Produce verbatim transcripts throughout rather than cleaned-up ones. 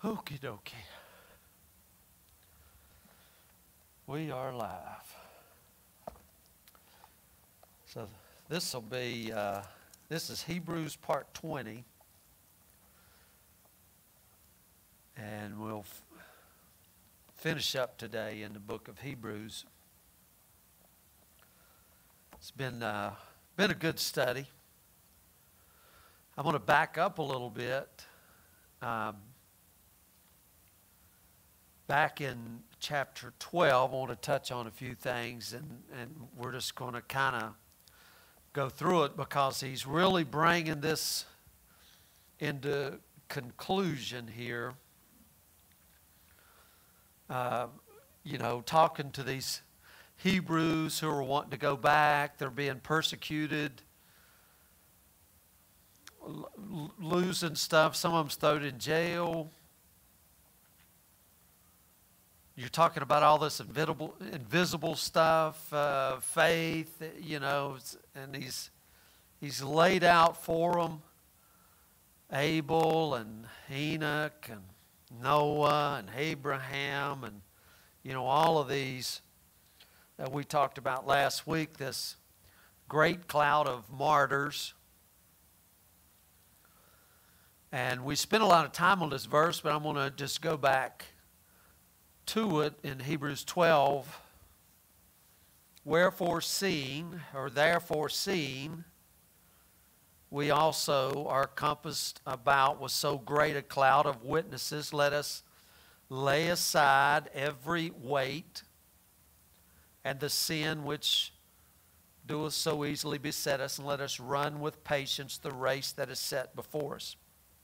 Okie dokie. We are live. So this will be, uh, this is Hebrews part twenty. And we'll f- finish up today in the book of Hebrews. It's been, uh, been a good study. I'm going to back up a little bit. Um, back in chapter twelve, I want to touch on a few things, and, and we're just going to kind of go through it because he's really bringing this into conclusion here. Uh, you know, talking to these Hebrews who are wanting to go back, they're being persecuted, l- losing stuff, some of them's thrown in jail. You're talking about all this invisible, invisible stuff, uh, faith, you know, and he's, he's laid out for them Abel and Enoch and Noah and Abraham and, you know, all of these that we talked about last week, this great cloud of martyrs. And we spent a lot of time on this verse, but I'm going to just go back to it in Hebrews twelve. Wherefore seeing, or therefore seeing, we also are compassed about with so great a cloud of witnesses, let us lay aside every weight and the sin which doeth so easily beset us, and let us run with patience the race that is set before us.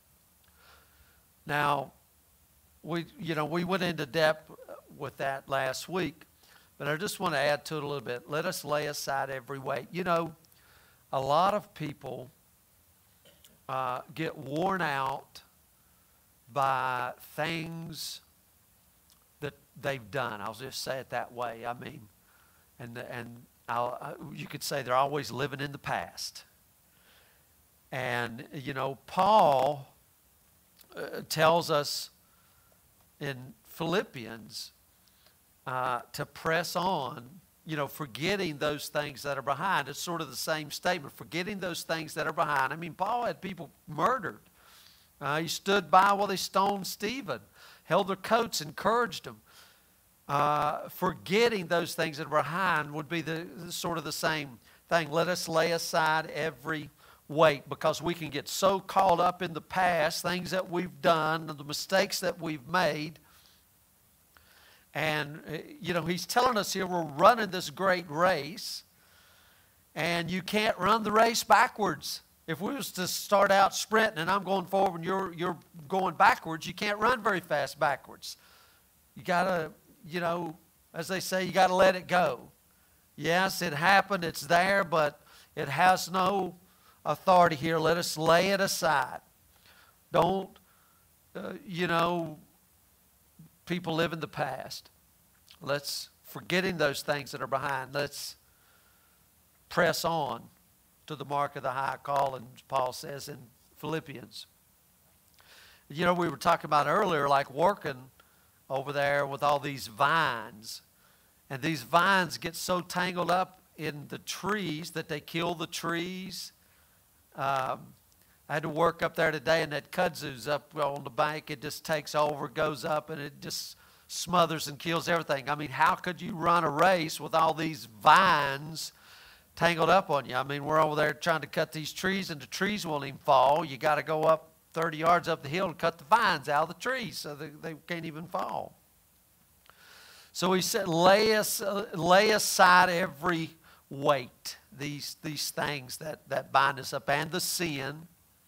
Now, we you know we went into depth with that last week, but I just want to add to it a little bit. Let us lay aside every weight. You know, a lot of people Uh, get worn out by things that they've done. I'll just say it that way. I mean, and and I'll, I, you could say they're always living in the past. And you know, Paul uh, tells us in Philippians uh, to press on. You know, forgetting those things that are behind. It's sort of the same statement, forgetting those things that are behind. I mean, Paul had people murdered. Uh, he stood by while they stoned Stephen, held their coats, encouraged them. Uh, forgetting those things that are behind would be the sort of the same thing. Let us lay aside every weight, because we can get so caught up in the past, things that we've done, the mistakes that we've made. And, you know, he's telling us here we're running this great race, and you can't run the race backwards. If we was to start out sprinting and I'm going forward and you're, you're going backwards, you can't run very fast backwards. You got to, you know, as they say, you got to let it go. Yes, it happened, it's there, but it has no authority here. Let us lay it aside. Don't, uh, you know, people live in the past. Let's, forgetting those things that are behind, let's press on to the mark of the high calling, Paul says in Philippians. You know, we were talking about earlier, like working over there with all these vines. And these vines get so tangled up in the trees that they kill the trees. Um, I had to work up there today, and that kudzu's up on the bank. It just takes over, goes up, and it just smothers and kills everything. I mean, how could you run a race with all these vines tangled up on you? I mean, we're over there trying to cut these trees, and the trees won't even fall. You got to go up thirty yards up the hill and cut the vines out of the trees so they, they can't even fall. So he said, lay, us, uh, lay aside every weight, these, these things that, that bind us up, and the sin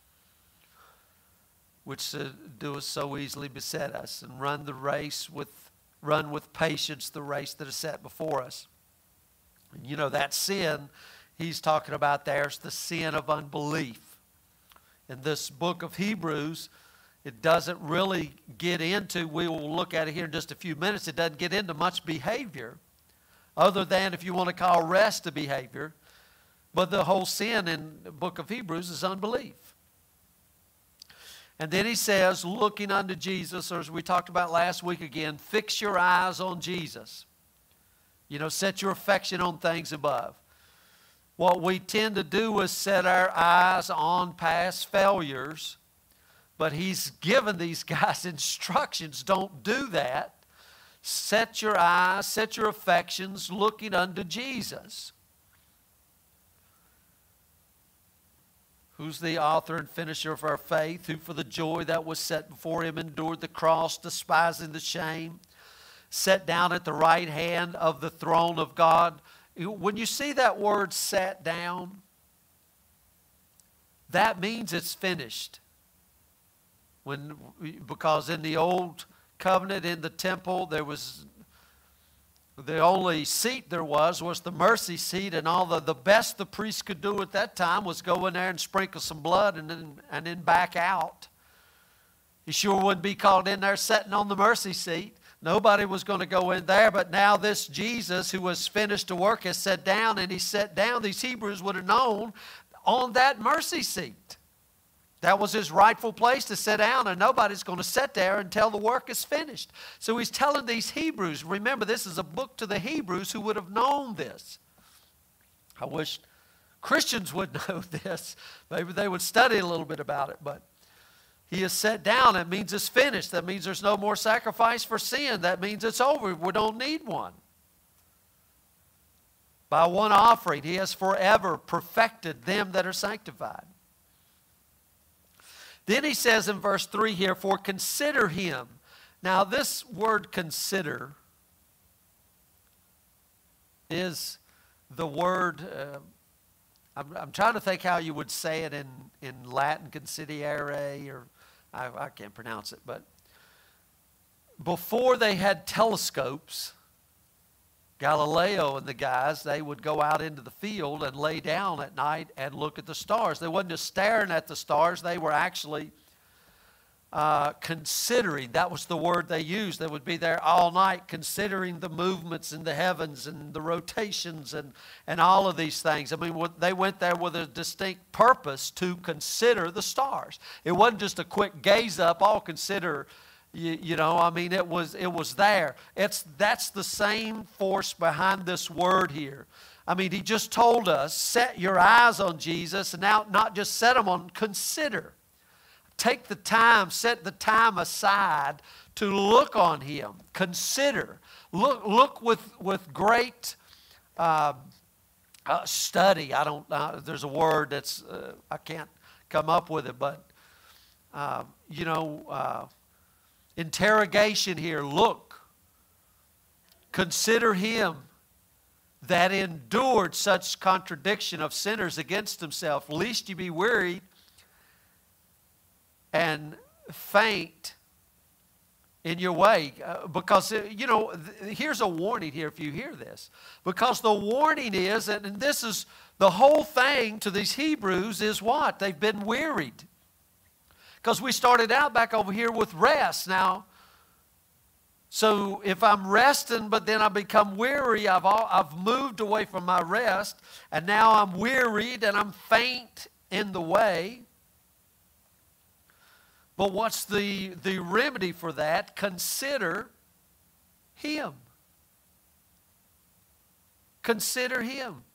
which uh, doeth so easily beset us, and run the race with, run with patience the race that is set before us. And you know, that sin he's talking about there is the sin of unbelief. In this book of Hebrews, it doesn't really get into, we will look at it here in just a few minutes, it doesn't get into much behavior, other than if you want to call rest a behavior. But the whole sin in the book of Hebrews is unbelief. And then he says, looking unto Jesus, or as we talked about last week again, fix your eyes on Jesus. You know, set your affection on things above. What we tend to do is set our eyes on past failures, but he's given these guys instructions. Don't do that. Set your eyes, set your affections looking unto Jesus, who's the author and finisher of our faith, who for the joy that was set before him endured the cross, despising the shame, sat down at the right hand of the throne of God. When you see that word sat down, that means it's finished. When, because in the old covenant in the temple, there was the only seat there was was the mercy seat, and all the, the best the priest could do at that time was go in there and sprinkle some blood and then, and then back out. He sure wouldn't be called in there sitting on the mercy seat. Nobody was going to go in there, but now this Jesus who was finished to work has sat down, and he sat down. These Hebrews would have known on that mercy seat. That was his rightful place to sit down, and nobody's going to sit there until the work is finished. So he's telling these Hebrews, remember, this is a book to the Hebrews who would have known this. I wish Christians would know this. Maybe they would study a little bit about it, but he has sat down. That means it's finished. That means there's no more sacrifice for sin. That means it's over. We don't need one. By one offering, he has forever perfected them that are sanctified. Then he says in verse three here, for consider him. Now this word consider is the word, uh, I'm, I'm trying to think how you would say it in, in Latin, considerare, or I, I can't pronounce it, but before they had telescopes, Galileo and the guys, they would go out into the field and lay down at night and look at the stars. They wasn't just staring at the stars. They were actually uh, considering. That was the word they used. They would be there all night considering the movements in the heavens and the rotations and, and all of these things. I mean, they went there with a distinct purpose to consider the stars. It wasn't just a quick gaze up, all consider. You, you know, I mean, it was it was there. It's that's the same force behind this word here. I mean, he just told us, set your eyes on Jesus, and now not just set them on, consider. Take the time, set the time aside to look on him. Consider. Look look with, with great uh, uh, study. I don't know, there's a word that's, uh, I can't come up with it, but, uh, you know, uh, interrogation here. Look, consider him that endured such contradiction of sinners against himself, lest you be wearied and faint in your way. Uh, because, uh, you know, th- here's a warning here if you hear this. Because the warning is, and, and this is the whole thing to these Hebrews, is what? They've been wearied. Because we started out back over here with rest. Now, so if I'm resting, but then I become weary, I've, all, I've moved away from my rest, and now I'm wearied and I'm faint in the way. But what's the, the remedy for that? Consider him. Consider him.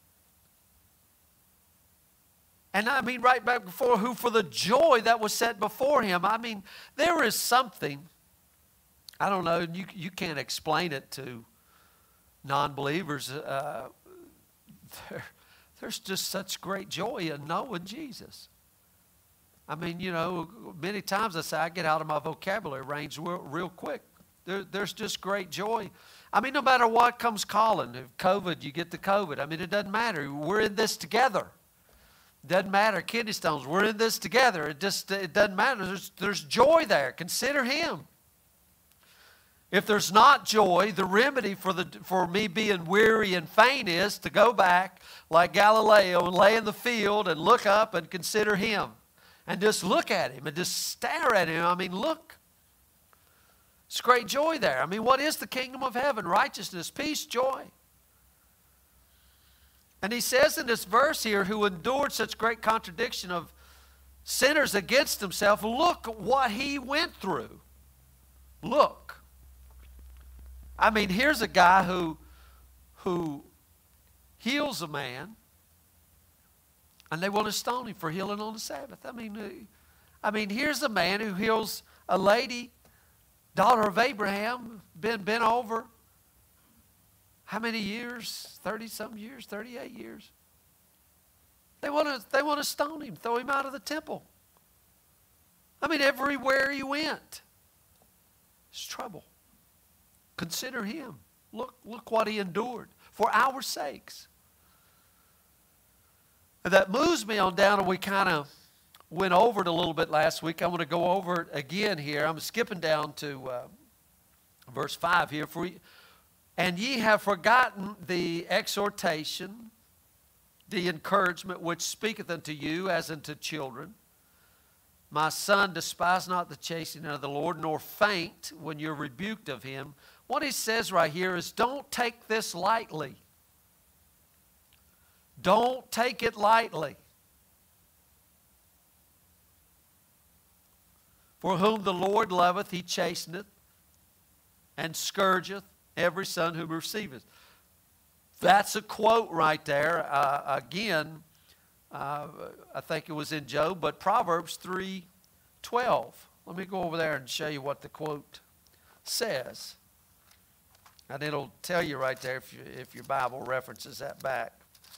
And I mean, right back before, who for the joy that was set before him. I mean, there is something, I don't know, you, you can't explain it to non-believers. Uh, there, there's just such great joy in knowing Jesus. I mean, you know, many times I say, I get out of my vocabulary range real, real quick. There, there's just great joy. I mean, no matter what comes calling, if COVID, you get the COVID. I mean, it doesn't matter. We're in this together. Doesn't matter, kidney stones, we're in this together. It just, it doesn't matter. There's, there's joy there. Consider him. If there's not joy, the remedy for, the, for me being weary and faint is to go back like Galileo and lay in the field and look up and consider him. And just look at him and just stare at him. I mean, look. It's great joy there. I mean, what is the kingdom of heaven? Righteousness, peace, joy. And he says in this verse here, who endured such great contradiction of sinners against himself. Look what he went through. Look. I mean, here's a guy who, who heals a man, and they want to stone him for healing on the Sabbath. I mean, I mean, here's a man who heals a lady, daughter of Abraham, been been over how many years? thirty-some years, thirty-eight years. They want to they want to stone him, throw him out of the temple. I mean, everywhere he went, it's trouble. Consider him. Look, look what he endured for our sakes. And that moves me on down, and we kind of went over it a little bit last week. I'm going to go over it again here. I'm skipping down to uh, verse five here. For, and ye have forgotten the exhortation, the encouragement which speaketh unto you as unto children. My son, despise not the chastening of the Lord, nor faint when you're rebuked of him. What he says right here is, don't take this lightly. Don't take it lightly. For whom the Lord loveth, he chasteneth, and scourgeth every son whom receiveth. That's a quote right there. Uh, again, uh, I think it was in Job, but Proverbs three twelve. Let me go over there and show you what the quote says. And it'll tell you right there if, you, if your Bible references that back.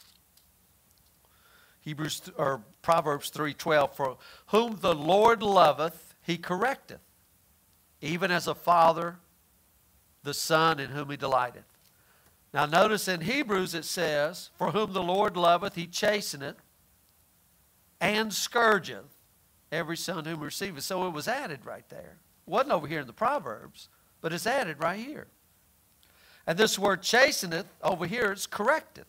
Hebrews or Proverbs three twelve. For whom the Lord loveth, he correcteth, even as a father the son in whom he delighteth. Now notice in Hebrews it says, for whom the Lord loveth, he chasteneth, and scourgeth every son whom he receiveth. So it was added right there. It wasn't over here in the Proverbs, but it's added right here. And this word chasteneth, over here, it's correcteth.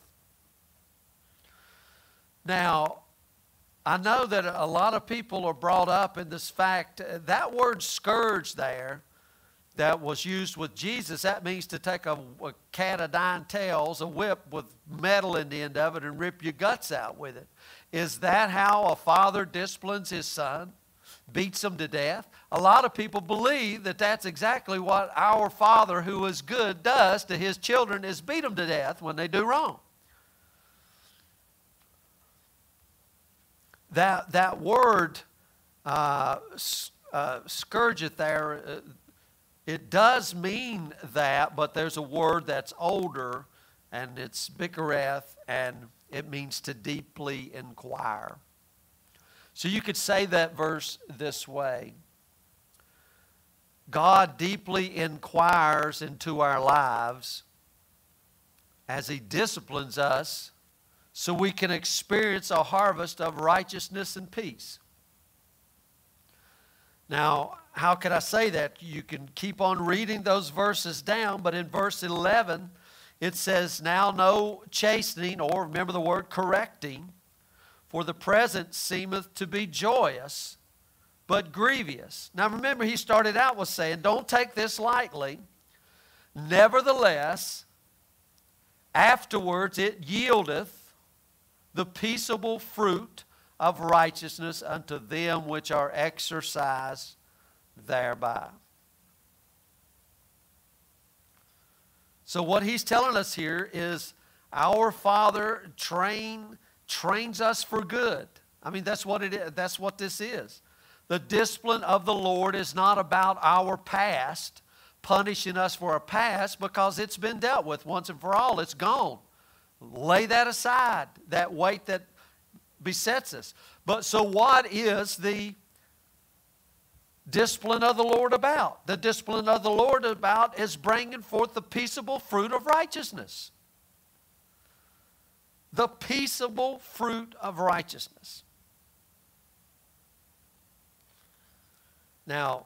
Now, I know that a lot of people are brought up in this fact. That word scourge there that was used with Jesus, that means to take a, a cat of nine tails, a whip with metal in the end of it, and rip your guts out with it. Is that how a father disciplines his son? Beats him to death? A lot of people believe that that's exactly what our Father who is good does to his children, is beat them to death when they do wrong. That, that word, uh, uh, scourgeth there, uh, it does mean that, but there's a word that's older, and it's bikareth, and it means to deeply inquire. So you could say that verse this way. God deeply inquires into our lives as he disciplines us so we can experience a harvest of righteousness and peace. Now, how can I say that? You can keep on reading those verses down, but in verse eleven, it says, now no chastening, or remember the word correcting, for the present seemeth to be joyous, but grievous. Now remember, he started out with saying, don't take this lightly. Nevertheless, afterwards it yieldeth the peaceable fruit of righteousness unto them which are exercised thereby. So what he's telling us here is our Father train, trains us for good. I mean, that's what it is. That's what this is. The discipline of the Lord is not about our past, punishing us for our past, because it's been dealt with once and for all. It's gone. Lay that aside, that weight that besets us. But so what is the discipline of the Lord about? The discipline of the Lord about is bringing forth the peaceable fruit of righteousness. The peaceable fruit of righteousness. Now,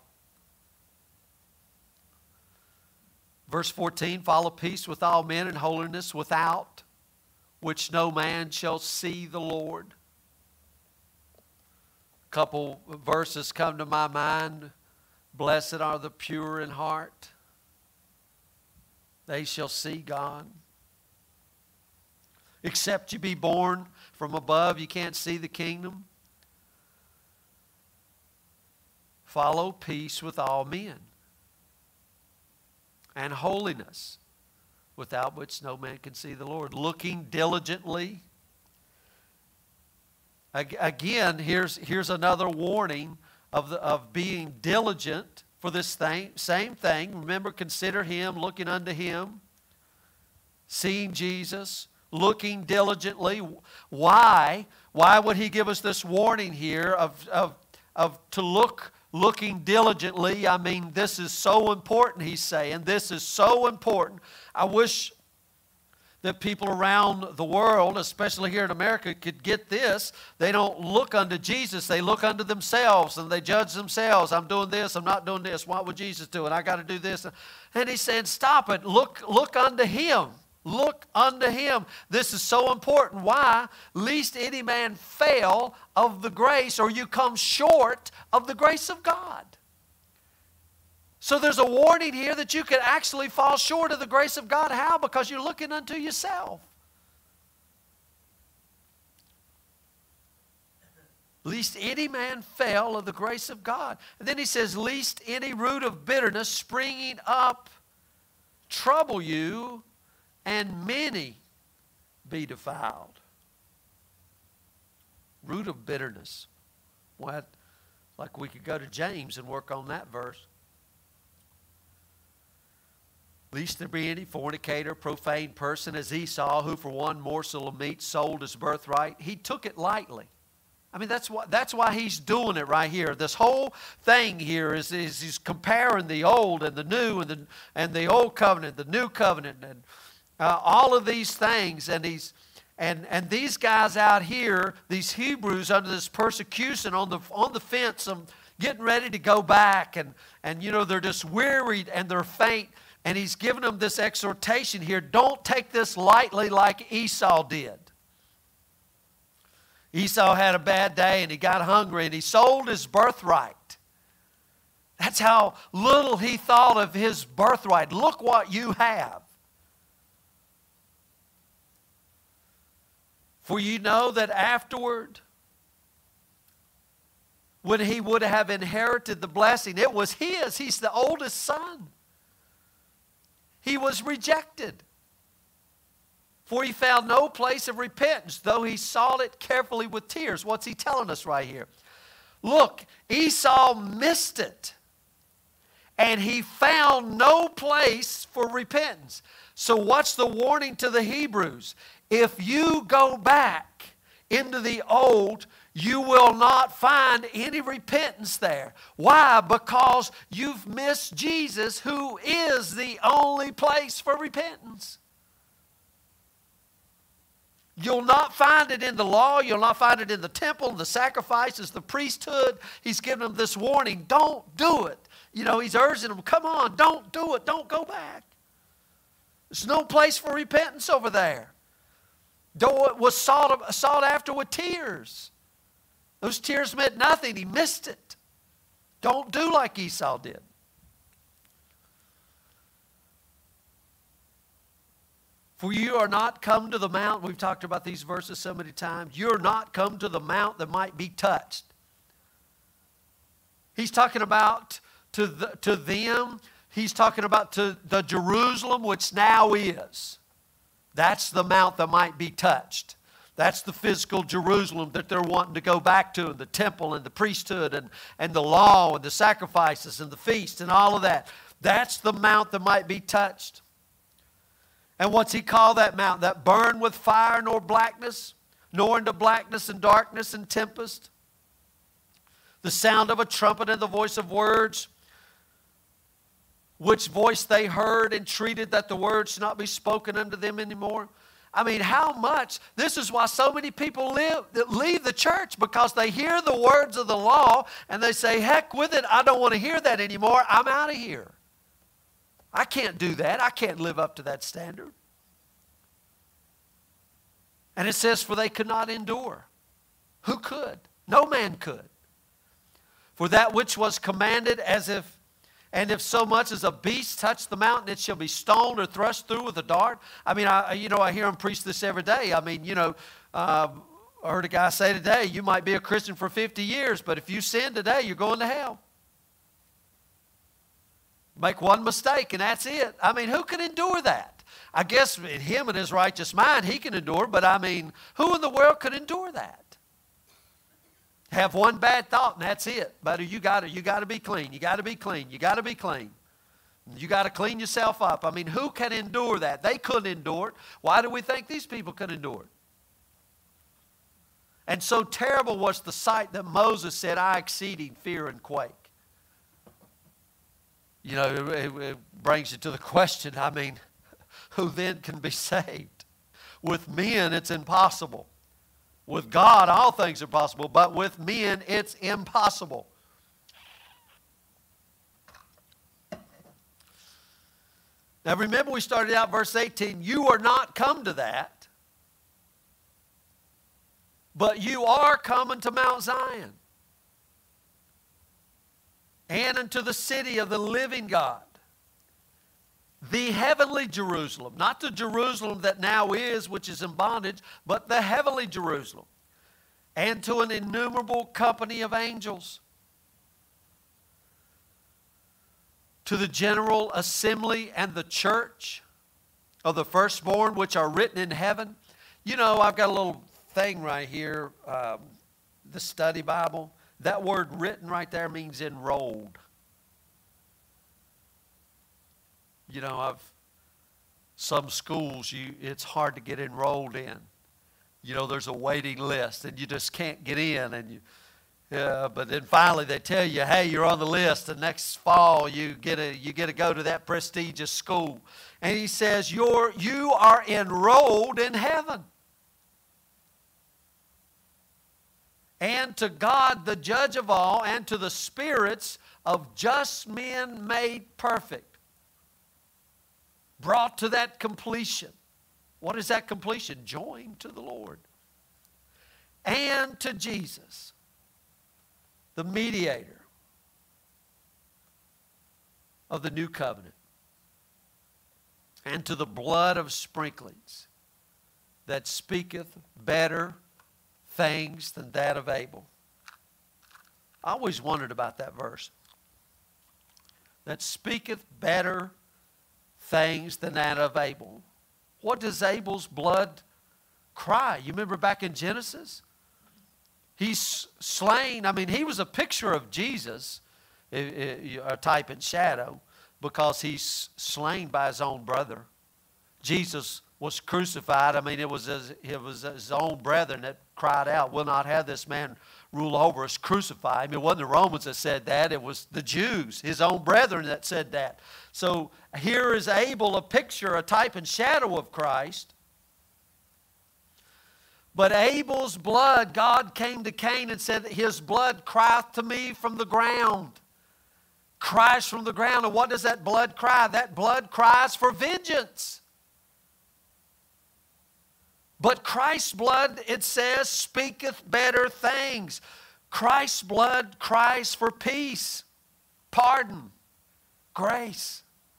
verse fourteen, follow peace with all men and holiness, without which no man shall see the Lord. A couple verses come to my mind. Blessed are the pure in heart, they shall see God. Except you be born from above, you can't see the kingdom. follow peace with all men and holiness, without which no man can see the Lord. Looking diligently. Again, here's, here's another warning of, the, of being diligent for this thing. Same thing. Remember, consider Him, looking unto Him, seeing Jesus, looking diligently. Why? Why would He give us this warning here of, of, of to look looking diligently? I mean, this is so important, He's saying. This is so important. I wish that people around the world, especially here in America, could get this. They don't look unto Jesus. They look unto themselves and they judge themselves. I'm doing this. I'm not doing this. What would Jesus do? And I got to do this. And He's saying, stop it. Look, look unto Him. Look unto Him. This is so important. Why? Lest any man fail of the grace, or you come short of the grace of God. So there's a warning here that you can actually fall short of the grace of God. How? Because you're looking unto yourself. Lest any man fail of the grace of God. And then he says, lest any root of bitterness springing up trouble you, and many be defiled. Root of bitterness. What? Like we could go to James and work on that verse. Lest there be any fornicator, profane person as Esau, who for one morsel of meat sold his birthright. He took it lightly. I mean, that's why, that's why he's doing it right here. This whole thing here is, is he's comparing the old and the new, and the, and the old covenant, the new covenant, and uh, all of these things. And he's and and these guys out here, these Hebrews under this persecution on the on the fence, um, getting ready to go back, and and you know they're just wearied and they're faint. And he's giving them this exhortation here. Don't take this lightly like Esau did. Esau had a bad day and he got hungry and he sold his birthright. That's how little he thought of his birthright. Look what you have. For you know that afterward, when he would have inherited the blessing, it was his. He's the oldest son. He was rejected. For he found no place of repentance, though he sought it carefully with tears. What's he telling us right here? Look, Esau missed it. And he found no place for repentance. So what's the warning to the Hebrews? If you go back into the old, you will not find any repentance there. Why? Because you've missed Jesus, who is the only place for repentance. You'll not find it in the law. You'll not find it in the temple, the sacrifices, the priesthood. He's giving them this warning. Don't do it. You know, he's urging them, come on, don't do it. Don't go back. There's no place for repentance over there. Though it was sought, sought after with tears. Those tears meant nothing. He missed it. Don't do like Esau did. For you are not come to the mount. We've talked about these verses so many times. You're not come to the mount that might be touched. He's talking about to, the, to them. He's talking about to the Jerusalem which now is. That's the mount that might be touched. That's the physical Jerusalem that they're wanting to go back to, and the temple and the priesthood and, and the law and the sacrifices and the feast and all of that. That's the mount that might be touched. And what's he call that mount? That burn with fire nor blackness, nor into blackness and darkness and tempest. The sound of a trumpet and the voice of words, which voice they heard entreated that the words should not be spoken unto them anymore. I mean, how much? This is why so many people live, leave the church, because they hear the words of the law and they say, heck with it, I don't want to hear that anymore. I'm out of here. I can't do that. I can't live up to that standard. And it says, for they could not endure. Who could? No man could. For that which was commanded, as if, and if so much as a beast touch the mountain, it shall be stoned or thrust through with a dart. I mean, I, you know, I hear them preach this every day. I mean, you know, uh, I heard a guy say today, you might be a Christian for fifty years, but if you sin today, you're going to hell. Make one mistake and that's it. I mean, who can endure that? I guess in him and his righteous mind, he can endure, but I mean, who in the world could endure that? Have one bad thought and that's it. Buddy, you got to you got to be clean. You got to be clean. You got to be clean. You got to clean yourself up. I mean, who can endure that? They couldn't endure it. Why do we think these people could endure it? And so terrible was the sight that Moses said, I exceeding fear and quake. You know, it, it brings you to the question, I mean, who then can be saved? With men, it's impossible. With God, all things are possible, but with men, it's impossible. Now remember, we started out verse eighteen, you are not come to that, but you are coming to Mount Zion and unto the city of the living God, the heavenly Jerusalem, not the Jerusalem that now is, which is in bondage, but the heavenly Jerusalem, and to an innumerable company of angels, to the general assembly and the church of the firstborn which are written in heaven. You know, I've got a little thing right here, um, the study Bible. That word written right there means enrolled. You know, I've some schools you it's hard to get enrolled in. You know, there's a waiting list and you just can't get in, and you uh, but then finally they tell you, hey, you're on the list, and next fall you get a you get to go to that prestigious school. And he says, you're you are enrolled in heaven. And to God, the judge of all, and to the spirits of just men made perfect. Brought to that completion. What is that completion? Joined to the Lord. And to Jesus, the mediator of the new covenant. And to the blood of sprinklings that speaketh better things than that of Abel. I always wondered about that verse. That speaketh better things than that of Abel. What does Abel's blood cry? You remember back in Genesis? He's slain. I mean, he was a picture of Jesus, a type and shadow, because he's slain by his own brother. Jesus was crucified. I mean, it was his, it was his own brethren that cried out, we'll not have this man rule over us, crucify him. It wasn't the Romans that said that. It was the Jews, his own brethren, that said that. So here is Abel, a picture, a type and shadow of Christ. But Abel's blood, God came to Cain and said that his blood crieth to me from the ground. Cries from the ground. And what does that blood cry? That blood cries for vengeance. But Christ's blood, it says, speaketh better things. Christ's blood cries for peace, pardon, grace.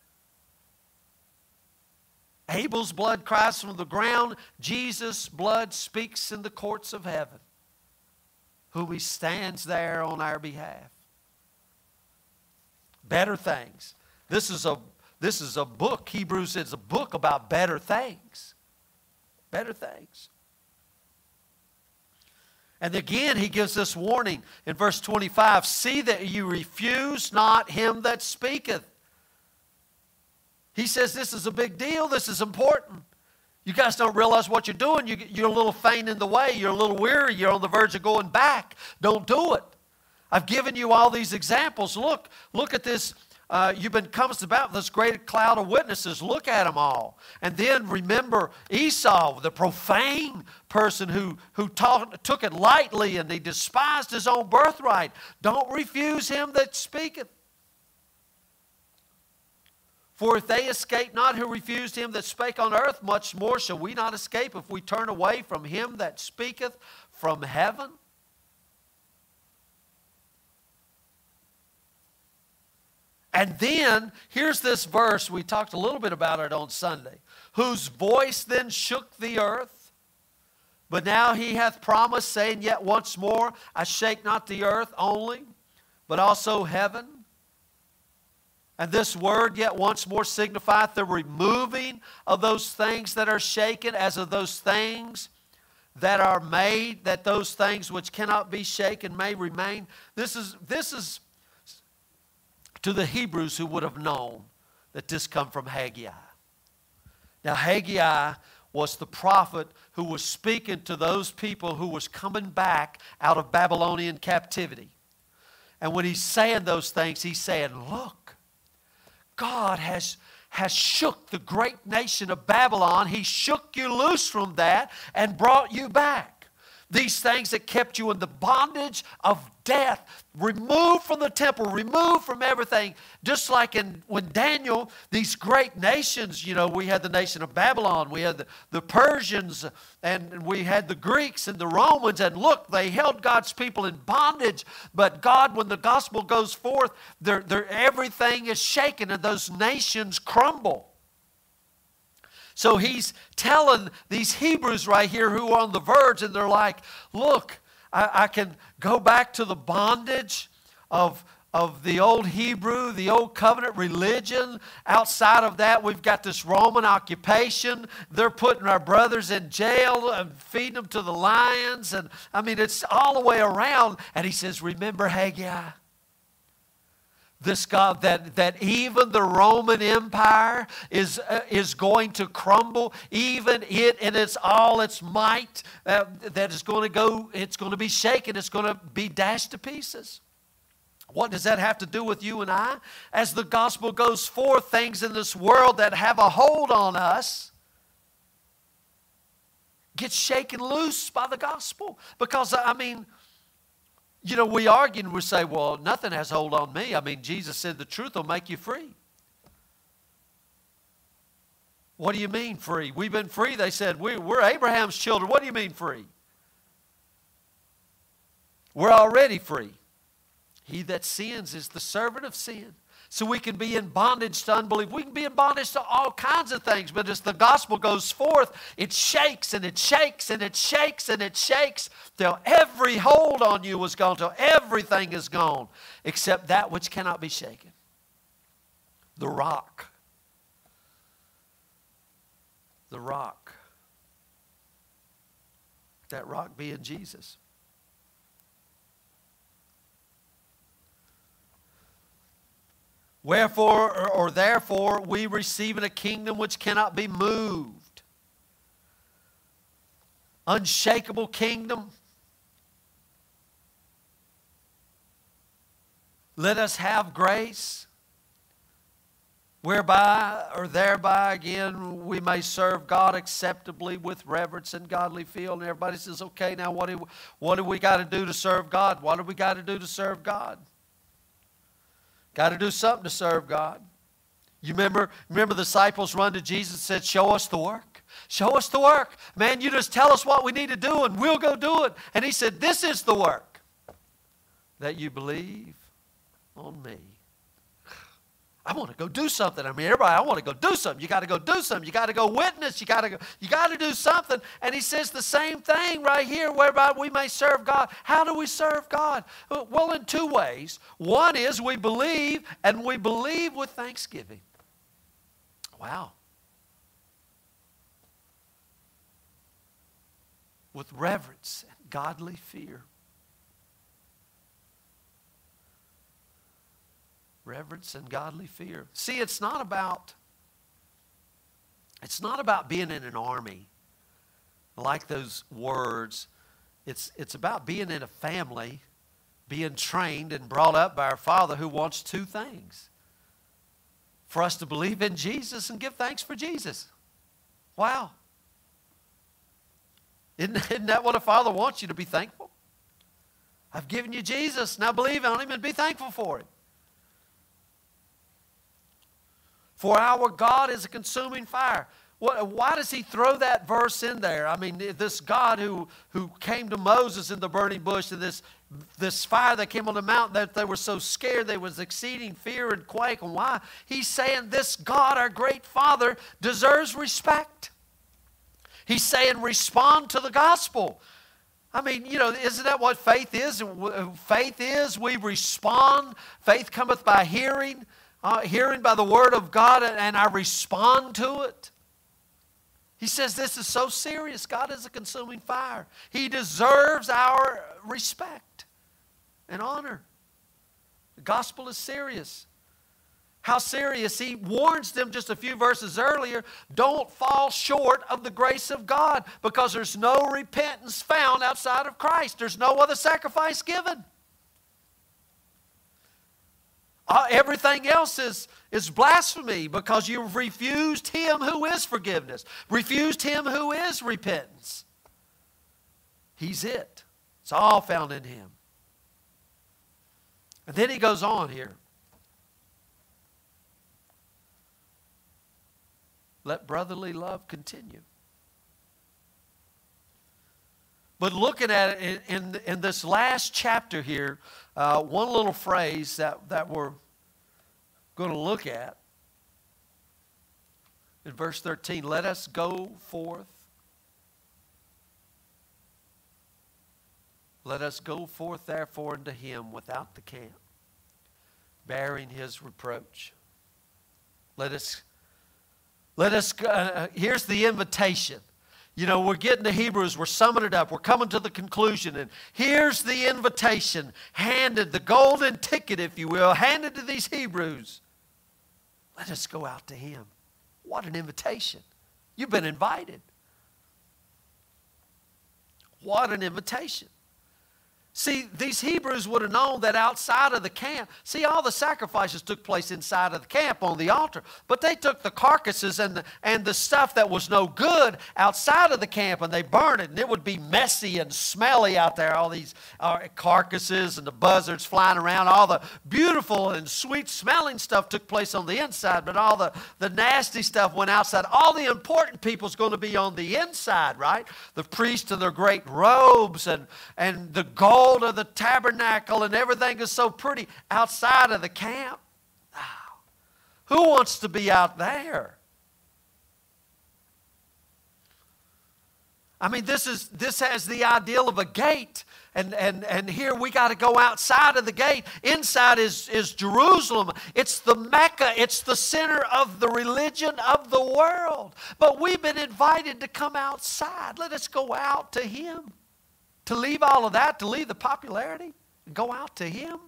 Abel's blood cries from the ground. Jesus' blood speaks in the courts of heaven, whom he stands there on our behalf. Better things. This is a, this is a book, Hebrews is a book about better things. Better things. And again, he gives this warning in verse twenty-five. See that you refuse not him that speaketh. He says this is a big deal. This is important. You guys don't realize what you're doing. You, you're a little faint in the way. You're a little weary. You're on the verge of going back. Don't do it. I've given you all these examples. Look, look at this. Uh, you've been compassed about this great cloud of witnesses. Look at them all. And then remember Esau, the profane person who, who taught, took it lightly and he despised his own birthright. Don't refuse him that speaketh. For if they escape not who refused him that spake on earth, much more shall we not escape if we turn away from him that speaketh from heaven. And then, here's this verse, we talked a little bit about it on Sunday. Whose voice then shook the earth, but now he hath promised, saying, yet once more, I shake not the earth only, but also heaven. And this word yet once more signifieth the removing of those things that are shaken, as of those things that are made, that those things which cannot be shaken may remain. This is, this is to the Hebrews who would have known that this come from Haggai. Now Haggai was the prophet who was speaking to those people who was coming back out of Babylonian captivity. And when he's saying those things, he's saying, look, God has, has shook the great nation of Babylon. He shook you loose from that and brought you back. These things that kept you in the bondage of death, removed from the temple, removed from everything. Just like in when Daniel, these great nations, you know, we had the nation of Babylon, we had the, the Persians, and we had the Greeks and the Romans, and look, they held God's people in bondage. But God, when the gospel goes forth, they're, they're, everything is shaken and those nations crumble. So he's telling these Hebrews right here who are on the verge, and they're like, look, I, I can go back to the bondage of, of the old Hebrew, the old covenant religion. Outside of that, we've got this Roman occupation. They're putting our brothers in jail and feeding them to the lions. And I mean, it's all the way around. And he says, remember Haggai? This God, that, that even the Roman Empire is, uh, is going to crumble, even it in its all its might, uh, that is going to go, it's going to be shaken, it's going to be dashed to pieces. What does that have to do with you and I? As the gospel goes forth, things in this world that have a hold on us get shaken loose by the gospel. Because, I mean, you know, we argue and we say, well, nothing has hold on me. I mean, Jesus said the truth will make you free. What do you mean free? We've been free. They said, we, we're Abraham's children. What do you mean free? We're already free. He that sins is the servant of sin. So we can be in bondage to unbelief. We can be in bondage to all kinds of things. But as the gospel goes forth, it shakes and it shakes and it shakes and it shakes till every hold on you is gone, till everything is gone except that which cannot be shaken. The rock. The rock. That rock being Jesus. Wherefore, or, or therefore, we receive in a kingdom which cannot be moved. Unshakable kingdom. Let us have grace, whereby or thereby again we may serve God acceptably with reverence and godly fear. And everybody says, okay, now what do, what do we got to do to serve God? What do we got to do to serve God? Got to do something to serve God. You remember, remember the disciples run to Jesus and said, show us the work. Show us the work. Man, you just tell us what we need to do and we'll go do it. And he said, this is the work. That you believe on me. I want to go do something. I mean, everybody, I want to go do something. You got to go do something. You got to go witness. You got to go, you got to do something. And he says the same thing right here, whereby we may serve God. How do we serve God? Well, in two ways. One is we believe, and we believe with thanksgiving. Wow. With reverence and godly fear. Reverence and godly fear. See, it's not about, it's not about being in an army like those words. It's, it's about being in a family, being trained and brought up by our Father who wants two things. For us to believe in Jesus and give thanks for Jesus. Wow. Isn't, isn't that what a father wants you to be thankful? I've given you Jesus, now believe on him and be thankful for it. For our God is a consuming fire. What, why does he throw that verse in there? I mean, this God who, who came to Moses in the burning bush, and this, this fire that came on the mountain, that they were so scared, they was exceeding fear and quake. And why? He's saying this God, our great Father, deserves respect. He's saying respond to the gospel. I mean, you know, isn't that what faith is? Faith is we respond. Faith cometh by hearing. uh, hearing by the word of God, and I respond to it. He says this is so serious. God is a consuming fire. He deserves our respect and honor. The gospel is serious. How serious? He warns them just a few verses earlier, don't fall short of the grace of God, because there's no repentance found outside of Christ. There's no other sacrifice given. Uh, everything else is, is blasphemy, because you've refused Him who is forgiveness, refused Him who is repentance. He's it. It's all found in Him. And then he goes on here. Let brotherly love continue. But looking at it in, in, in this last chapter here, uh, one little phrase that, that we're going to look at in verse thirteen, let us go forth. Let us go forth therefore unto him without the camp, bearing his reproach. Let us, let us, uh, here's the invitation. You know, we're getting to Hebrews, we're summing it up, we're coming to the conclusion, and here's the invitation, handed, the golden ticket, if you will, handed to these Hebrews. Let us go out to him. What an invitation. You've been invited. What an invitation. See, these Hebrews would have known that outside of the camp, see, all the sacrifices took place inside of the camp on the altar, but they took the carcasses and the, and the stuff that was no good outside of the camp, and they burned it, and it would be messy and smelly out there, all these uh, carcasses and the buzzards flying around. All the beautiful and sweet smelling stuff took place on the inside, but all the, the nasty stuff went outside. All the important people is going to be on the inside, right? The priests in their great robes and, and the gold of the tabernacle, and everything is so pretty outside of the camp. Oh, who wants to be out there? I mean, this is this has the ideal of a gate, and and and here we got to go outside of the gate. Inside is is Jerusalem. It's the Mecca. It's the center of the religion of the world. But we've been invited to come outside. Let us go out to him. To leave all of that, to leave the popularity, and go out to him.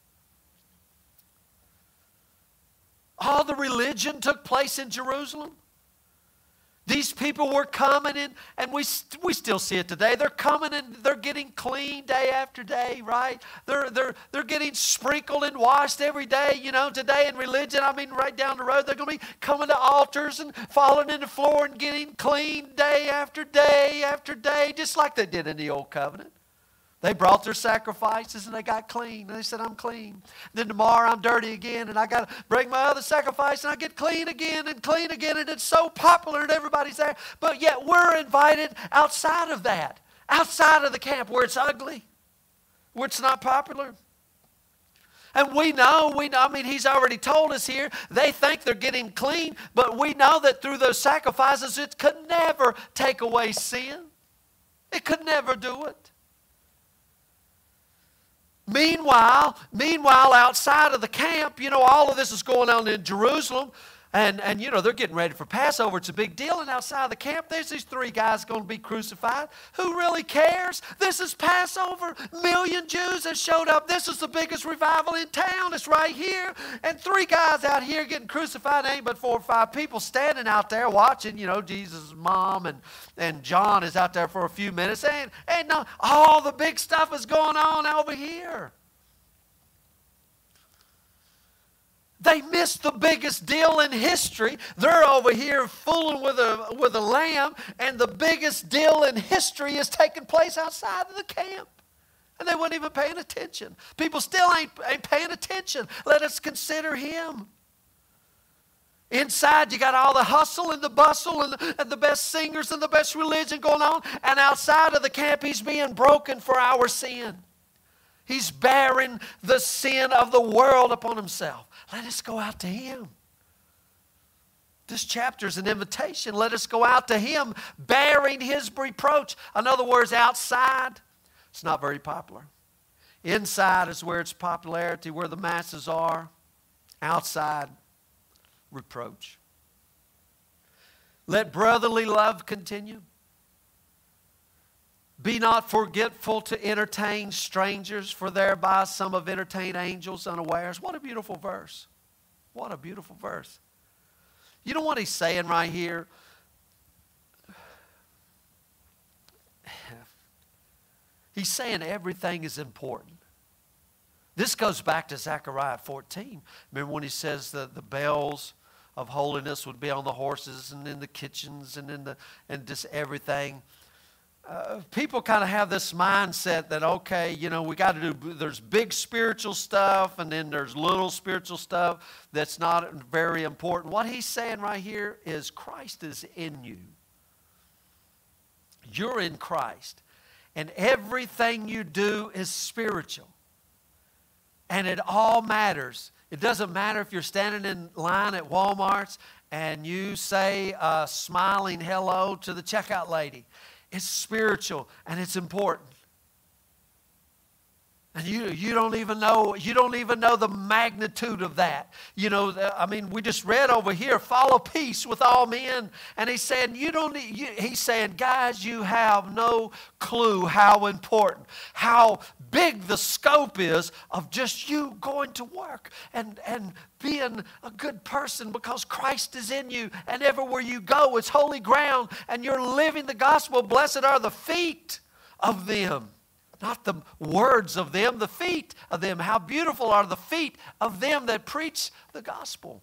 All the religion took place in Jerusalem. These people were coming in, and we, we still see it today. They're coming and they're getting clean day after day, right? They're, they're, they're getting sprinkled and washed every day. You know, today in religion, I mean, right down the road, they're going to be coming to altars and falling in the floor and getting clean day after day after day, just like they did in the Old Covenant. They brought their sacrifices and they got clean. And they said, I'm clean. Then tomorrow I'm dirty again, and I got to bring my other sacrifice, and I get clean again and clean again. And it's so popular and everybody's there. But yet we're invited outside of that, outside of the camp where it's ugly, where it's not popular. And we know, we know, I mean, he's already told us here, they think they're getting clean, but we know that through those sacrifices, it could never take away sin. It could never do it. Meanwhile, meanwhile, outside of the camp, you know, all of this is going on in Jerusalem. And, and, you know, they're getting ready for Passover. It's a big deal. And outside the camp, there's these three guys going to be crucified. Who really cares? This is Passover. A million Jews have showed up. This is the biggest revival in town. It's right here. And three guys out here getting crucified. Ain't but four or five people standing out there watching. You know, Jesus' mom and, and John is out there for a few minutes. And, and no, all the big stuff is going on over here. They missed the biggest deal in history. They're over here fooling with a, with a lamb, and the biggest deal in history is taking place outside of the camp. And they weren't even paying attention. People still ain't, ain't paying attention. Let us consider him. Inside, you got all the hustle and the bustle and the, and the best singers and the best religion going on. And outside of the camp, he's being broken for our sin. He's bearing the sin of the world upon himself. Let us go out to him. This chapter is an invitation. Let us go out to him bearing his reproach. In other words, outside, it's not very popular. Inside is where it's popularity, where the masses are. outside reproach. Let brotherly love continue. Be not forgetful to entertain strangers, for thereby some have entertained angels unawares. What a beautiful verse. What a beautiful verse. You know what he's saying right here? He's saying everything is important. This goes back to Zechariah fourteen. Remember when he says that the bells of holiness would be on the horses and in the kitchens and in the and just everything. Uh, people kind of have this mindset that, okay, you know, we got to do, there's big spiritual stuff and then there's little spiritual stuff that's not very important. What he's saying right here is Christ is in you. You're in Christ. And everything you do is spiritual. And it all matters. It doesn't matter if you're standing in line at Walmart's and you say a smiling hello to the checkout lady. It's spiritual and it's important. And you, you don't even know, you don't even know the magnitude of that. You know, I mean, we just read over here, follow peace with all men. And he's saying, you don't need, you, he's saying, guys, you have no clue how important, how big the scope is of just you going to work and, and being a good person because Christ is in you. And everywhere you go, it's holy ground and you're living the gospel. Blessed are the feet of them. Not the words of them, the feet of them. How beautiful are the feet of them that preach the gospel.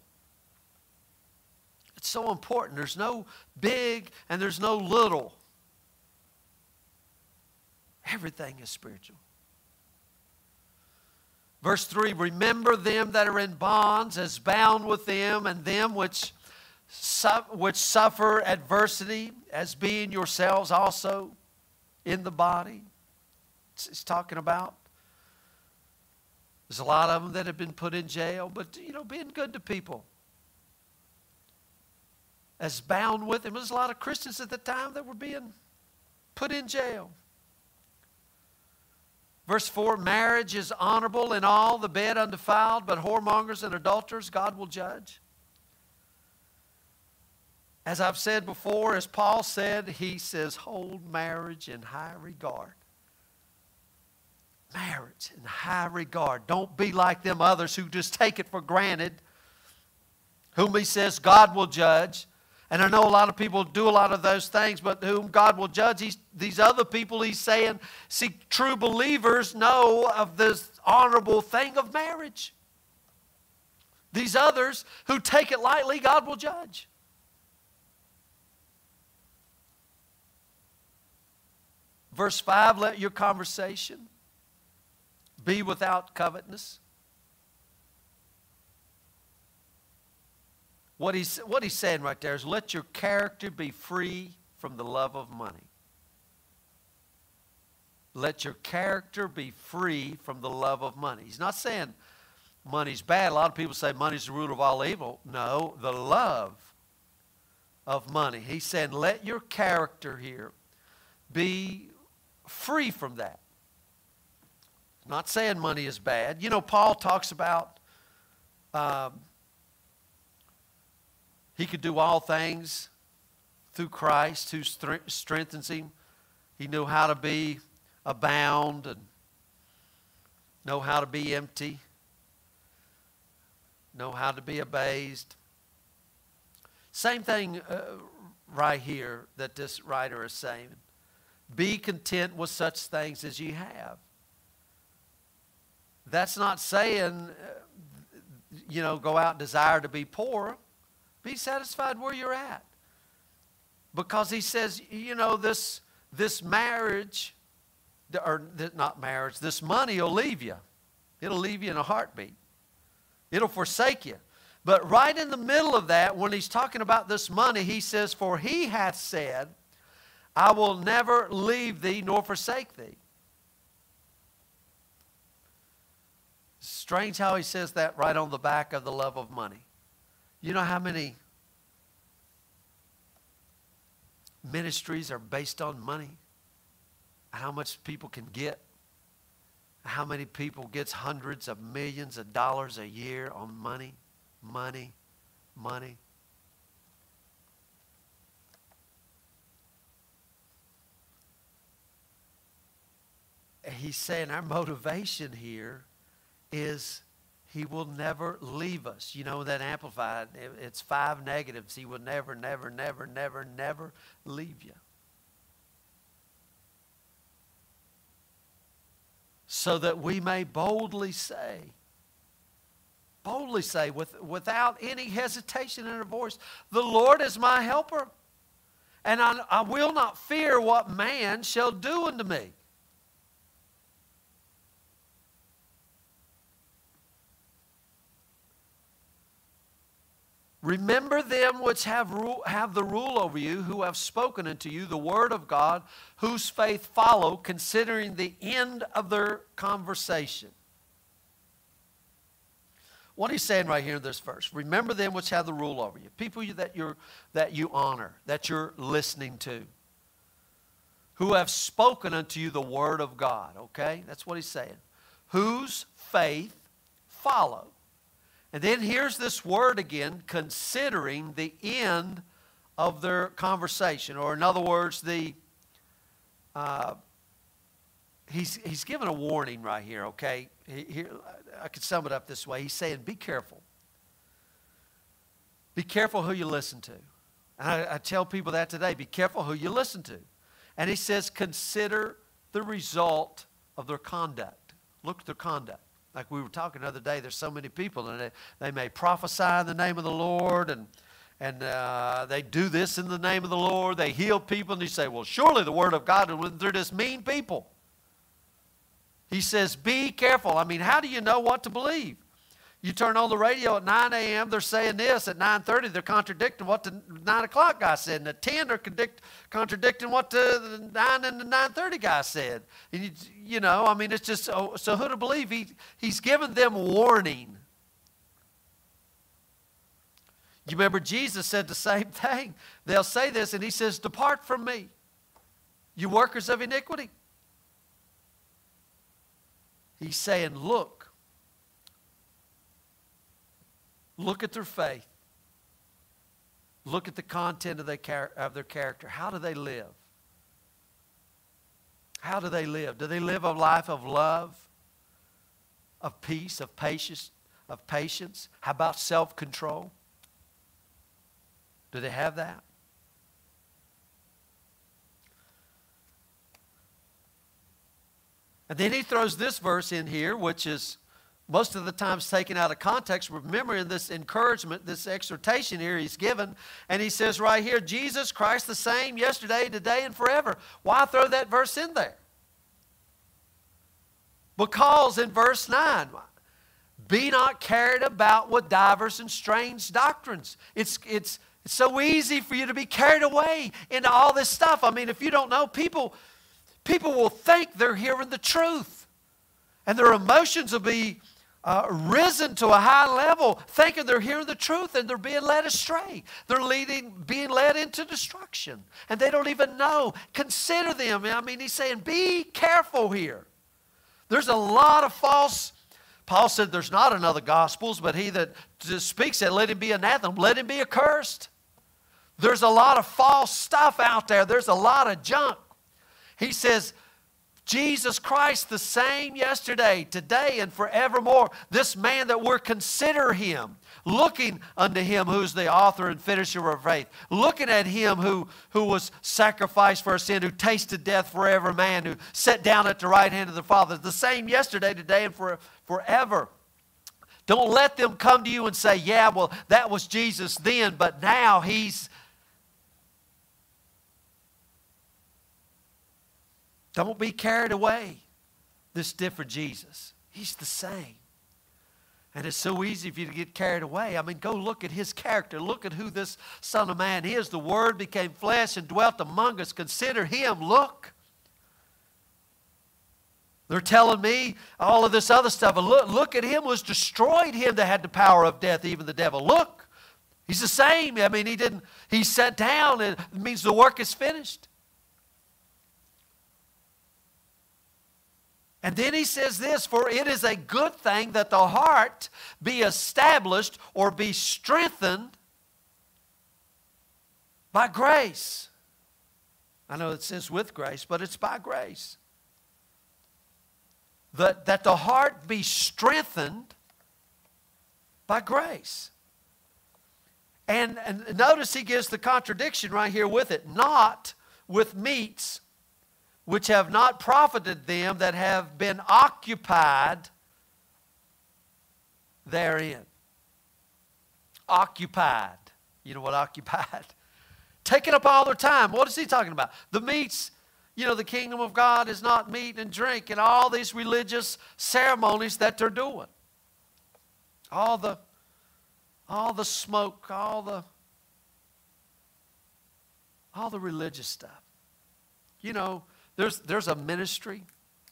It's so important. There's no big and there's no little. Everything is spiritual. Verse three, remember them that are in bonds as bound with them, and them which, su- which suffer adversity as being yourselves also in the body. It's talking about. There's a lot of them that have been put in jail, but, you know, being good to people. As bound with them. There's a lot of Christians at the time that were being put in jail. Verse four, marriage is honorable in all, the bed undefiled, but whoremongers and adulterers God will judge. As I've said before, as Paul said, he says, hold marriage in high regard. Marriage in high regard. Don't be like them others who just take it for granted, whom he says God will judge. And I know a lot of people do a lot of those things, but whom God will judge, he's, these other people he's saying, see, true believers know of this honorable thing of marriage. These others who take it lightly, God will judge. Verse five, let your conversation be without covetousness. What he's, what he's saying right there is let your character be free from the love of money. Let your character be free from the love of money. He's not saying money's bad. A lot of people say money's the root of all evil. No, the love of money. He's saying let your character here be free from that. Not saying money is bad. You know, Paul talks about um, he could do all things through Christ who strengthens him. He knew how to be abound and know how to be empty, know how to be abased. Same thing uh, right here that this writer is saying. Be content with such things as ye have. That's not saying, you know, go out and desire to be poor. Be satisfied where you're at. Because he says, you know, this, this marriage, or not marriage, this money will leave you. It'll leave you in a heartbeat. It'll forsake you. But right in the middle of that, when he's talking about this money, he says, for he hath said, I will never leave thee nor forsake thee. Strange how he says that right on the back of the love of money. You know how many ministries are based on money? How much people can get? How many people gets hundreds of millions of dollars a year on money? money, money. He's saying our motivation here is He will never leave us. You know, that Amplified, it's five negatives. He will never, never, never, never, never leave you. So that we may boldly say, boldly say, with, without any hesitation in our voice, the Lord is my helper, and I, I will not fear what man shall do unto me. Remember them which have, rule, have the rule over you, who have spoken unto you the word of God, whose faith follow, considering the end of their conversation. What he's saying right here in this verse, remember them which have the rule over you, people that, you're, that you honor, that you're listening to, who have spoken unto you the word of God, okay? That's what he's saying. Whose faith follow. And then here's this word again, considering the end of their conversation. Or in other words, the uh, he's, he's given a warning right here, okay? He, he, I could sum it up this way. He's saying, be careful. Be careful who you listen to. And I, I tell people that today. Be careful who you listen to. And he says, consider the result of their conduct. Look at their conduct. Like we were talking the other day, there's so many people, and they, they may prophesy in the name of the Lord, and, and uh, they do this in the name of the Lord. They heal people, and you say, well, surely the word of God, and they're just mean people. He says, be careful. I mean, how do you know what to believe? You turn on the radio at nine a.m., they're saying this. At nine thirty, they're contradicting what the nine o'clock guy said. And at ten, they're contradicting what the nine and the nine thirty guy said. And you, you know, I mean, it's just, oh, so who to believe? He, he's given them warning. You remember Jesus said the same thing. They'll say this, and he says, depart from me, you workers of iniquity. He's saying, look. Look at their faith. Look at the content of their, char- of their character. How do they live? How do they live? Do they live a life of love, of peace, of patience, of patience? How about self-control? Do they have that? And then he throws this verse in here, which is most of the times taken out of context, remembering this encouragement, this exhortation here he's given. And he says right here, Jesus Christ the same yesterday, today, and forever. Why throw that verse in there? Because in verse nine, be not carried about with divers and strange doctrines. It's, it's, it's so easy for you to be carried away into all this stuff. I mean, if you don't know, people, people will think they're hearing the truth. And their emotions will be Uh, risen to a high level, thinking they're hearing the truth, and they're being led astray. They're leading, being led into destruction, and they don't even know. Consider them. I mean, he's saying, be careful here. There's a lot of false. Paul said, there's not another gospels, but he that speaks it, let him be anathema, let him be accursed. There's a lot of false stuff out there. There's a lot of junk. He says, Jesus Christ the same yesterday, today, and forevermore. This man that we're consider him, looking unto him who's the author and finisher of faith, looking at him who, who was sacrificed for our sin, who tasted death for every man, who sat down at the right hand of the Father. The same yesterday, today, and for, forever. Don't let them come to you and say, yeah, well, that was Jesus then, but now he's... Don't be carried away. This different Jesus. He's the same. And it's so easy for you to get carried away. I mean, go look at his character. Look at who this Son of Man is. The Word became flesh and dwelt among us. Consider him. Look. They're telling me all of this other stuff. But look, look at him was destroyed, him that had the power of death, even the devil. Look. He's the same. I mean, he didn't, he sat down, and it means the work is finished. And then he says this, for it is a good thing that the heart be established or be strengthened by grace. I know it says with grace, but it's by grace. That, that the heart be strengthened by grace. And, and notice he gives the contradiction right here with it. Not with meats which have not profited them that have been occupied therein. Occupied. You know what occupied? Taking up all their time. What is he talking about? The meats, you know, the kingdom of God is not meat and drink and all these religious ceremonies that they're doing. All the, all the smoke, all the, all the religious stuff. You know, there's, there's a ministry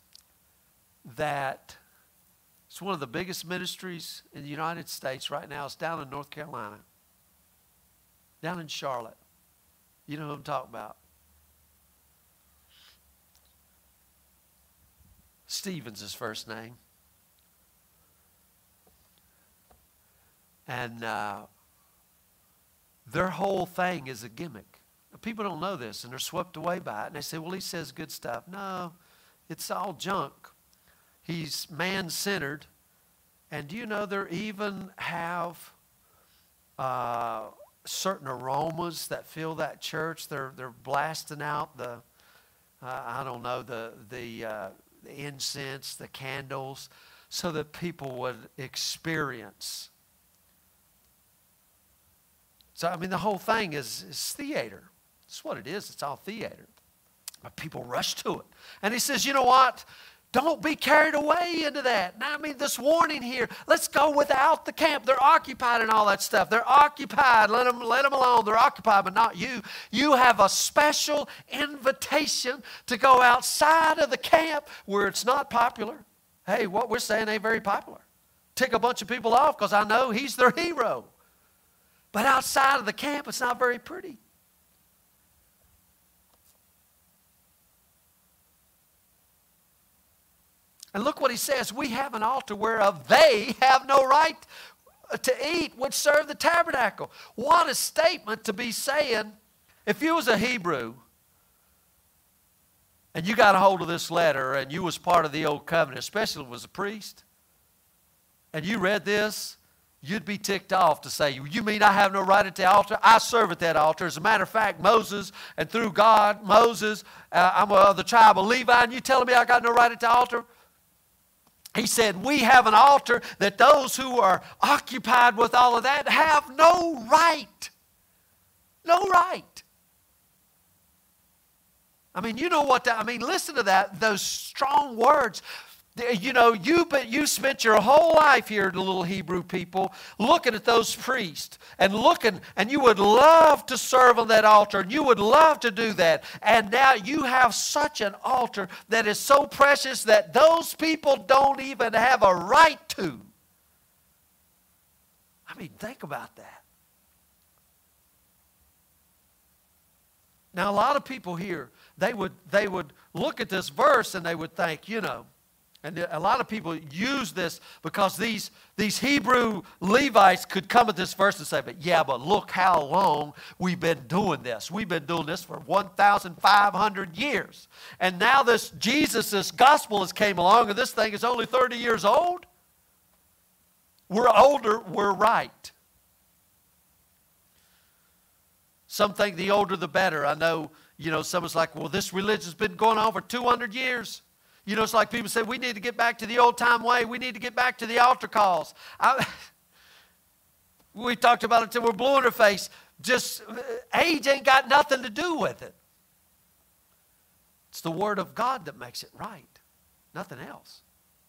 that it's one of the biggest ministries in the United States right now. It's down in North Carolina, down in Charlotte. You know who I'm talking about. Stephen's his first name. And uh, their whole thing is a gimmick. People don't know this, and they're swept away by it. And they say, well, he says good stuff. No, it's all junk. He's man-centered. And do you know they even have uh, certain aromas that fill that church? They're, they're blasting out the, uh, I don't know, the, the, uh, the incense, the candles, so that people would experience. So, I mean, the whole thing is, is theater. That's what it is. It's all theater. But people rush to it. And he says, you know what? Don't be carried away into that. Now, I mean, this warning here, let's go without the camp. They're occupied and all that stuff. They're occupied. Let them, let them alone. They're occupied, but not you. You have a special invitation to go outside of the camp where it's not popular. Hey, what we're saying ain't very popular. Tick a bunch of people off because I know he's their hero. But outside of the camp, it's not very pretty. And look what he says. We have an altar whereof they have no right to eat, which serve the tabernacle. What a statement to be saying. If you was a Hebrew and you got a hold of this letter and you was part of the old covenant, especially if it was a priest, and you read this, you'd be ticked off to say, you mean I have no right at the altar? I serve at that altar. As a matter of fact, Moses, and through God, Moses, uh, I'm of the tribe of Levi, and you telling me I got no right at the altar? He said, we have an altar that those who are occupied with all of that have no right. No right. I mean, you know what that, I mean, listen to that, those strong words. You know, you, but you spent your whole life here, the little Hebrew people, looking at those priests and looking, and you would love to serve on that altar, and you would love to do that. And now you have such an altar that is so precious that those people don't even have a right to. I mean, think about that. Now, a lot of people here, they would, they would look at this verse and they would think, you know, and a lot of people use this because these, these Hebrew Levites could come at this verse and say, but yeah, but look how long we've been doing this. We've been doing this for one thousand five hundred years. And now this Jesus, this gospel has came along, and this thing is only thirty years old. We're older, we're right. Some think the older the better. I know, you know, someone's like, well, this religion's been going on for two hundred years. You know, it's like people say, we need to get back to the old-time way. We need to get back to the altar calls. I, we talked about it till we're blue in our face. Just age ain't got nothing to do with it. It's the Word of God that makes it right, nothing else.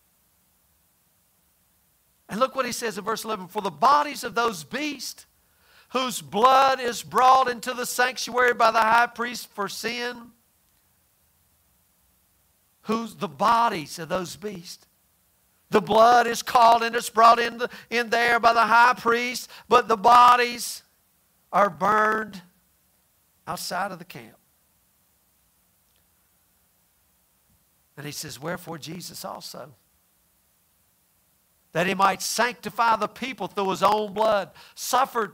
And look what he says in verse eleven. For the bodies of those beasts whose blood is brought into the sanctuary by the high priest for sin, who's the bodies of those beasts. The blood is called and it's brought in, the, in there by the high priest, but the bodies are burned outside of the camp. And he says, wherefore Jesus also, that he might sanctify the people through his own blood, suffered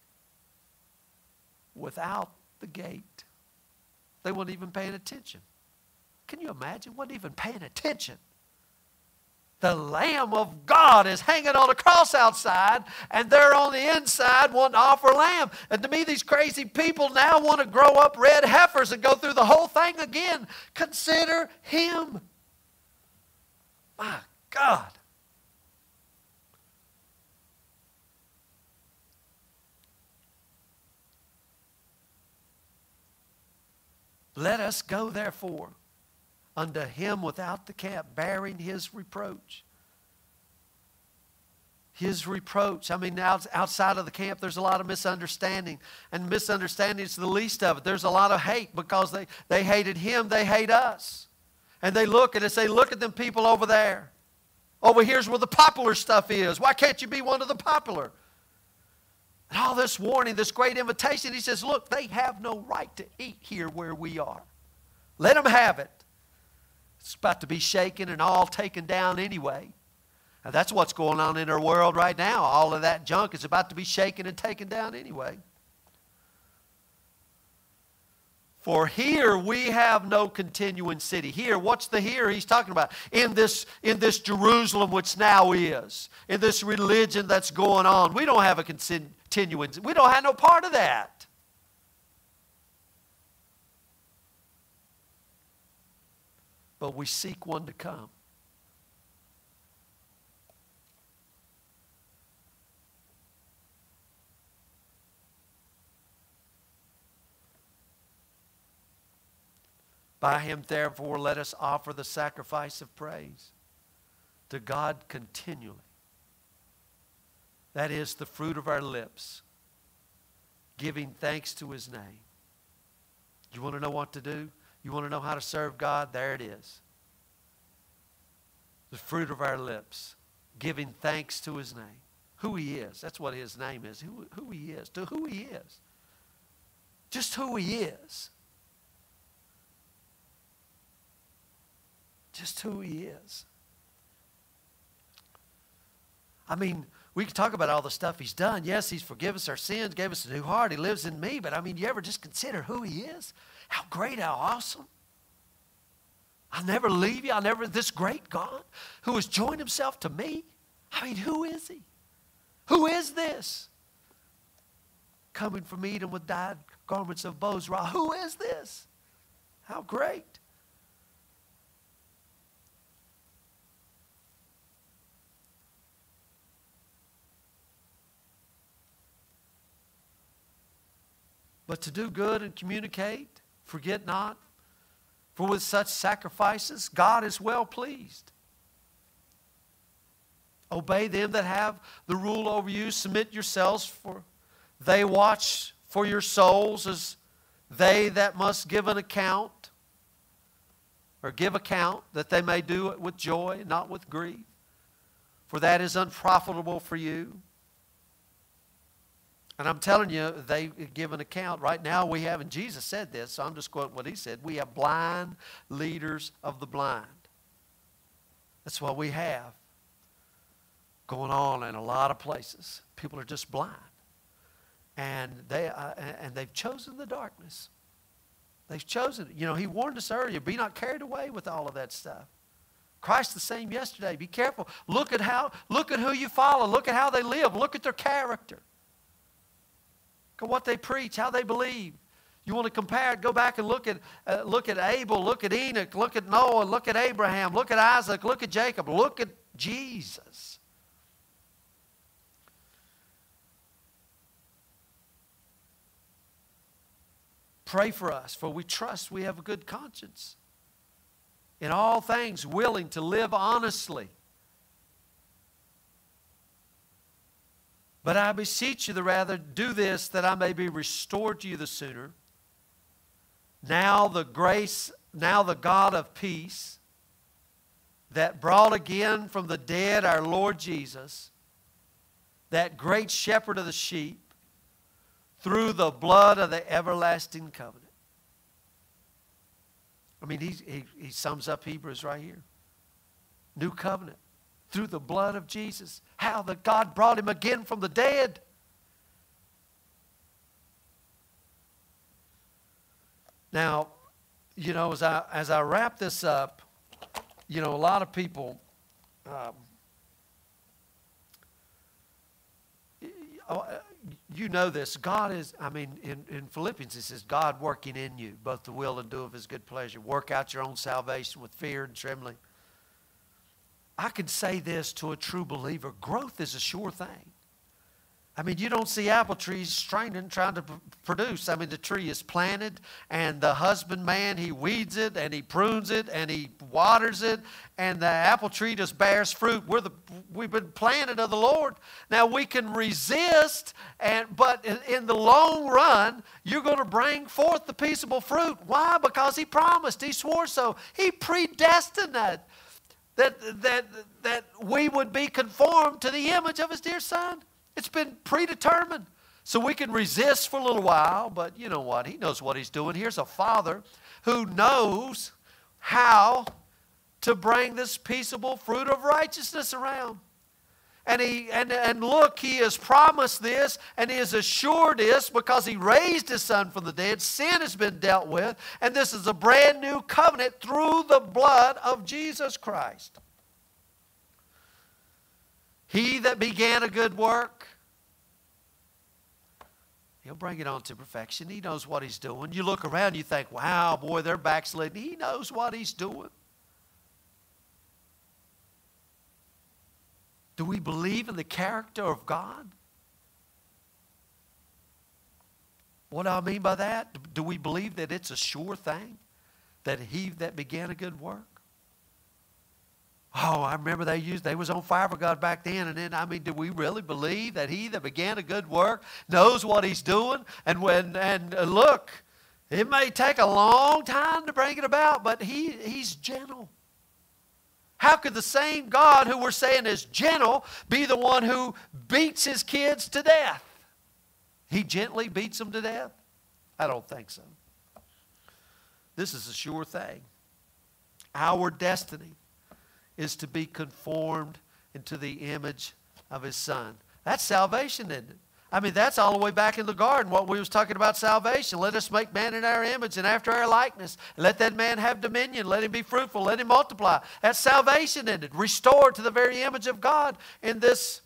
without the gate. They weren't even paying attention. Can you imagine? Wasn't even paying attention. The Lamb of God is hanging on a cross outside, and they're on the inside wanting to offer lamb. And to me, these crazy people now want to grow up red heifers and go through the whole thing again. Consider him. My God. Let us go, therefore, unto him without the camp, bearing his reproach. His reproach. I mean, out, outside of the camp, there's a lot of misunderstanding. And misunderstanding is the least of it. There's a lot of hate because they, they hated him, they hate us. And they look and they say, look at them people over there. Over here's where the popular stuff is. Why can't you be one of the popular? And all this warning, this great invitation, he says, look, they have no right to eat here where we are. Let them have it. It's about to be shaken and all taken down anyway. And that's what's going on in our world right now. All of that junk is about to be shaken and taken down anyway. For here we have no continuing city. Here, what's the here he's talking about? In this, in this Jerusalem which now is. In this religion that's going on. We don't have a continuing, we don't have no part of that. But we seek one to come. By him, therefore, let us offer the sacrifice of praise to God continually. That is the fruit of our lips, giving thanks to his name. You want to know what to do? You want to know how to serve God? There it is. The fruit of our lips, giving thanks to his name. Who he is. That's what his name is. Who, who he is. To who he is. Just who he is. Just who he is. I mean, we can talk about all the stuff he's done. Yes, he's forgiven us our sins, gave us a new heart. He lives in me. But I mean, you ever just consider who he is? How great, how awesome. I'll never leave you. I'll never, this great God who has joined himself to me. I mean, who is he? Who is this? Coming from Edom with dyed garments of Bozrah. Who is this? How great. But to do good and communicate, forget not, for with such sacrifices, God is well pleased. Obey them that have the rule over you. Submit yourselves, for they watch for your souls as they that must give an account, or give account, that they may do it with joy, not with grief. For that is unprofitable for you. And I'm telling you, they give an account. Right now we have, and Jesus said this, so I'm just quoting what he said. We have blind leaders of the blind. That's what we have going on in a lot of places. People are just blind. And, they, uh, and they've chosen the darkness. They've chosen it. You know, he warned us earlier, be not carried away with all of that stuff. Christ the same yesterday. Be careful. Look at how, look at who you follow. Look at how they live. Look at their character. Look at what they preach, how they believe. You want to compare it, go back and look at, uh, look at Abel, look at Enoch, look at Noah, look at Abraham, look at Isaac, look at Jacob, look at Jesus. Pray for us, for we trust we have a good conscience. In all things, willing to live honestly. But I beseech you the rather, do this, that I may be restored to you the sooner. Now the grace, now the God of peace, that brought again from the dead our Lord Jesus, that great shepherd of the sheep, through the blood of the everlasting covenant. I mean, he, he, he sums up Hebrews right here. New covenant through the blood of Jesus. How that God brought him again from the dead. Now, you know, as I, as I wrap this up, you know, a lot of people, um, you know this. God is, I mean, in, in Philippians it says, God working in you, both the will and do of his good pleasure. Work out your own salvation with fear and trembling. I can say this to a true believer. Growth is a sure thing. I mean, you don't see apple trees straining, trying to p- produce. I mean, the tree is planted, and the husbandman, he weeds it, and he prunes it, and he waters it, and the apple tree just bears fruit. We're the, we've been planted of the Lord. Now, we can resist, and but in, in the long run, you're going to bring forth the peaceable fruit. Why? Because he promised. He swore so. He predestined that, that, that, that we would be conformed to the image of his dear Son. It's been predetermined. So we can resist for a little while, but you know what? He knows what he's doing. Here's a father who knows how to bring this peaceable fruit of righteousness around. And he and, and look, he has promised this, and he has assured this because he raised his Son from the dead. Sin has been dealt with, and this is a brand new covenant through the blood of Jesus Christ. He that began a good work, he'll bring it on to perfection. He knows what he's doing. You look around, you think, wow, boy, they're backsliding. He knows what he's doing. Do we believe in the character of God? What do I mean by that? Do we believe that it's a sure thing? That he that began a good work? Oh, I remember they used, they was on fire for God back then. And then, I mean, do we really believe that he that began a good work knows what he's doing? And when, and uh, look, it may take a long time to bring it about, but he, he's gentle. How could the same God who we're saying is gentle be the one who beats his kids to death? He gently beats them to death? I don't think so. This is a sure thing. Our destiny is to be conformed into the image of his Son. That's salvation, isn't it? I mean, that's all the way back in the garden, what we was talking about salvation. Let us make man in our image and after our likeness. Let that man have dominion. Let him be fruitful. Let him multiply. That's salvation, isn't it? Restored to the very image of God in this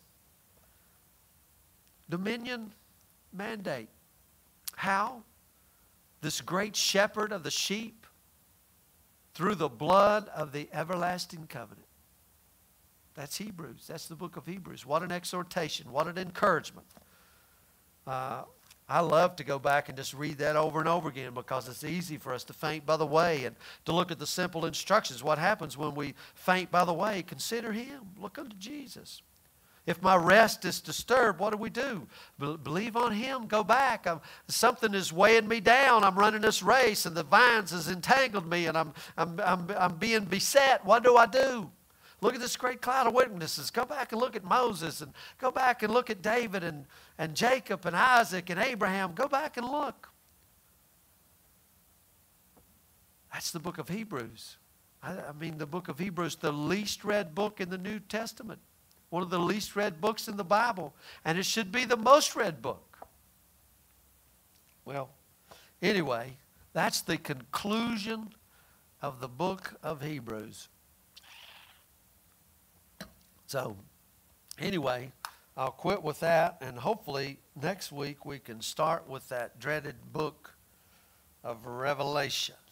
dominion mandate. How? This great shepherd of the sheep through the blood of the everlasting covenant. That's Hebrews. That's the book of Hebrews. What an exhortation. What an encouragement. Uh, I love to go back and just read that over and over again because it's easy for us to faint by the way and to look at the simple instructions. What happens when we faint by the way? Consider him. Look unto Jesus. If my rest is disturbed, what do we do? Be- believe on him. Go back. I'm, something is weighing me down. I'm running this race and the vines has entangled me and I'm, I'm, I'm, I'm being beset. What do I do? Look at this great cloud of witnesses. Go back and look at Moses and go back and look at David and, and Jacob and Isaac and Abraham. Go back and look. That's the book of Hebrews. I, I mean, the book of Hebrews, the least read book in the New Testament. One of the least read books in the Bible. And it should be the most read book. Well, anyway, that's the conclusion of the book of Hebrews. So, anyway, I'll quit with that, and hopefully next week we can start with that dreaded book of Revelation.